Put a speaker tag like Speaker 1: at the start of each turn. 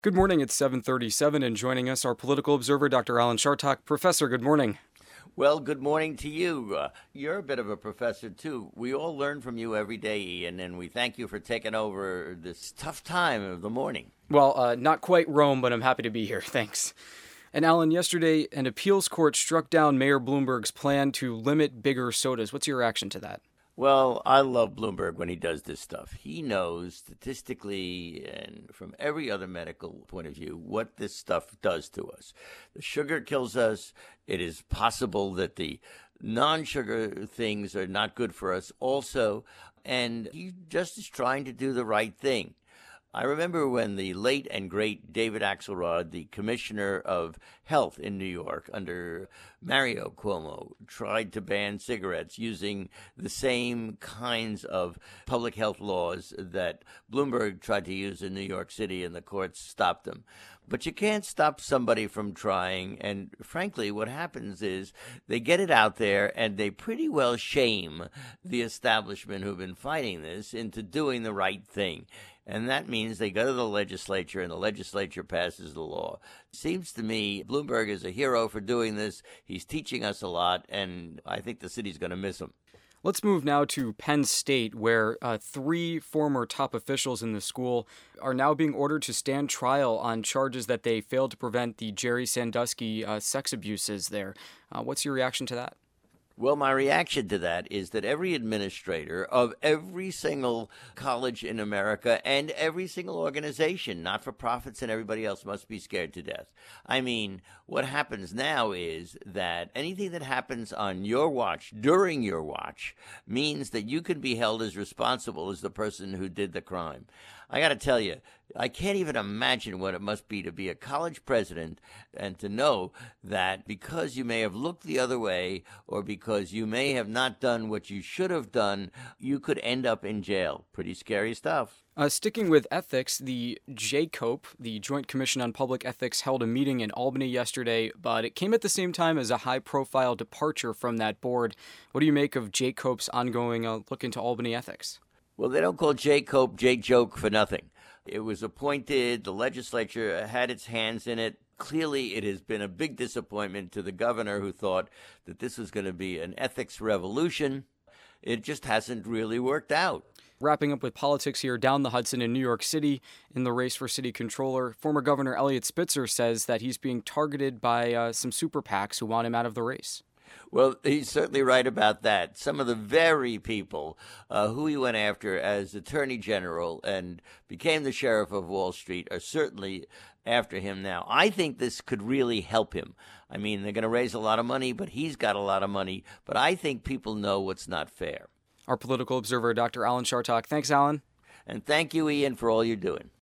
Speaker 1: Good morning, it's 7:37, and joining us, our political observer, Dr. Alan Chartock. Professor, good morning.
Speaker 2: Well, good morning to you. You're a bit of a professor, too. We all learn from you every day, Ian, and we thank you for taking over this tough time of the morning.
Speaker 1: Well, not quite Rome, but I'm happy to be here. Thanks. And Alan, yesterday, an appeals court struck down Mayor Bloomberg's plan to limit bigger sodas. What's your reaction to that?
Speaker 2: Well, I love Bloomberg when he does this stuff. He knows statistically and from every other medical point of view what this stuff does to us. The sugar kills us. It is possible that the non-sugar things are not good for us also. And he just is trying to do the right thing. I remember when the late and great David Axelrod, the commissioner of health in New York under Mario Cuomo, tried to ban cigarettes using the same kinds of public health laws that Bloomberg tried to use in New York City, and the courts stopped them. But you can't stop somebody from trying, and frankly, what happens is they get it out there and they pretty well shame the establishment who've been fighting this into doing the right thing. And that means they go to the legislature, and the legislature passes the law. Seems to me Bloomberg is a hero for doing this. He's teaching us a lot, and I think the city's going to miss him.
Speaker 1: Let's move now to Penn State, where three former top officials in the school are now being ordered to stand trial on charges that they failed to prevent the Jerry Sandusky sex abuses there. What's your reaction to that?
Speaker 2: Well, my reaction to that is that every administrator of every single college in America and every single organization, not-for-profits and everybody else, must be scared to death. I mean, what happens now is that anything that happens on your watch, during your watch, means that you can be held as responsible as the person who did the crime. I got to tell you, I can't even imagine what it must be to be a college president and to know that because you may have looked the other way or because you may have not done what you should have done, you could end up in jail. Pretty scary stuff.
Speaker 1: Sticking with ethics, the JCOPE, the Joint Commission on Public Ethics, held a meeting in Albany yesterday, but it came at the same time as a high-profile departure from that board. What do you make of JCOPE's ongoing look into Albany ethics?
Speaker 2: Well, they don't call JCOPE J-Joke for nothing. It was appointed, the legislature had its hands in it. Clearly, it has been a big disappointment to the governor who thought that this was going to be an ethics revolution. It just hasn't really worked out.
Speaker 1: Wrapping up with politics here, down the Hudson in New York City, in the race for city controller, former Governor Eliot Spitzer says that he's being targeted by some super PACs who want him out of the race.
Speaker 2: Well, he's certainly right about that. Some of the very people who he went after as Attorney General and became the Sheriff of Wall Street are certainly after him now. I think this could really help him. I mean, they're going to raise a lot of money, but he's got a lot of money. But I think people know what's not fair.
Speaker 1: Our political observer, Dr. Alan Chartock. Thanks, Alan.
Speaker 2: And thank you, Ian, for all you're doing.